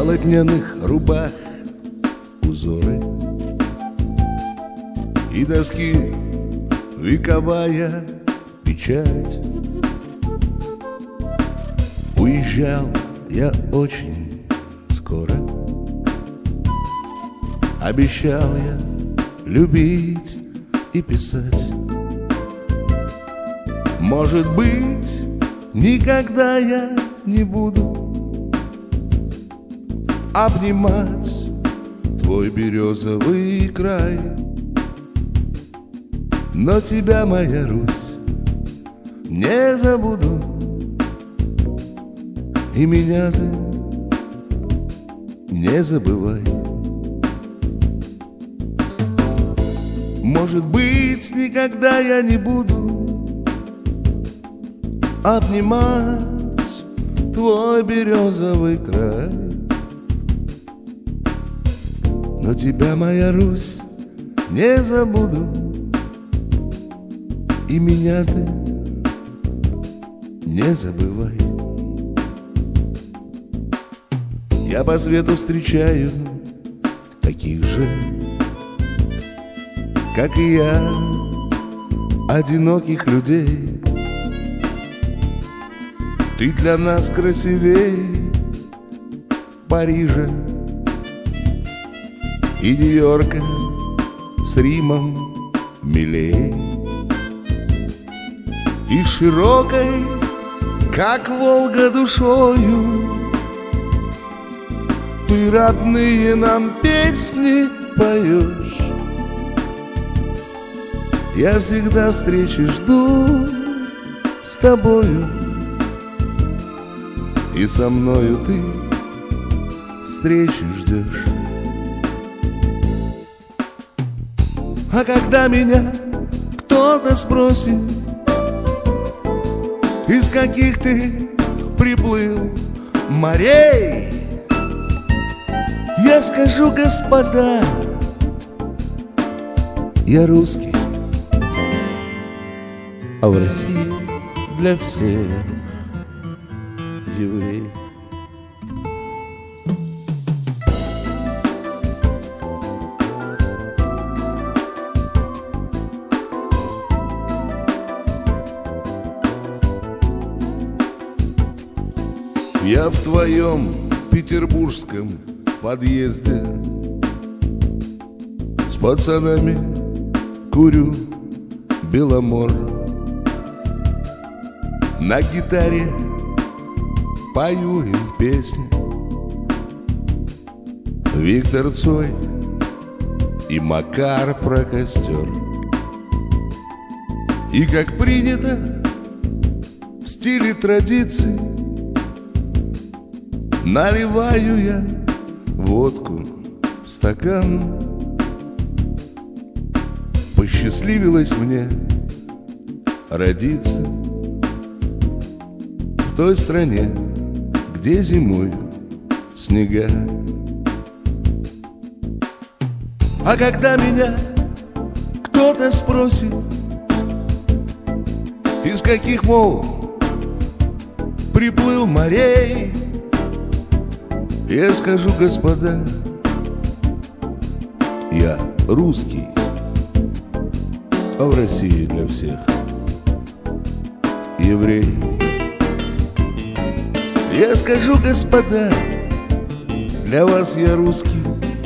полотняных рубах узоры и доски вековая печать. Уезжал я очень скоро, обещал я любить и писать. Может быть, никогда я не буду обнимать твой березовый край, но тебя, моя Русь, не забуду, и меня ты не забывай. Может быть, никогда я не буду обнимать твой березовый край, но тебя, моя Русь, не забуду, и меня ты не забывай. Я по свету встречаю таких же, как и я, одиноких людей. Ты для нас красивей Парижа и Нью-Йорка с Римом милей. И широкой, как Волга, душою ты родные нам песни поешь. Я всегда встречи жду с тобою, и со мною ты встречи ждешь. А когда меня кто-то спросит, из каких ты приплыл морей, я скажу: господа, я русский, а в России для всех еврей. Я в твоем петербургском подъезде с пацанами курю Беломор, на гитаре пою им песни. Виктор Цой и Макар про костер. И как принято в стиле традиций, наливаю я водку в стакан. Посчастливилось мне родиться в той стране, где зимой снега. А когда меня кто-то спросит, из каких, мол, приплыл морей, я скажу: господа, я русский, а в России для всех еврей. Я скажу: господа, для вас я русский,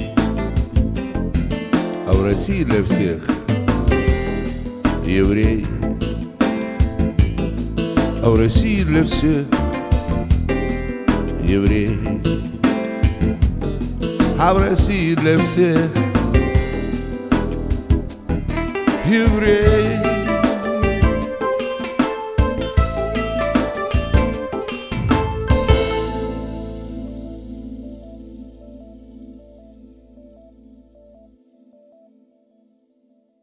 а в России для всех еврей. А в России для всех еврей. А в России для всех еврей.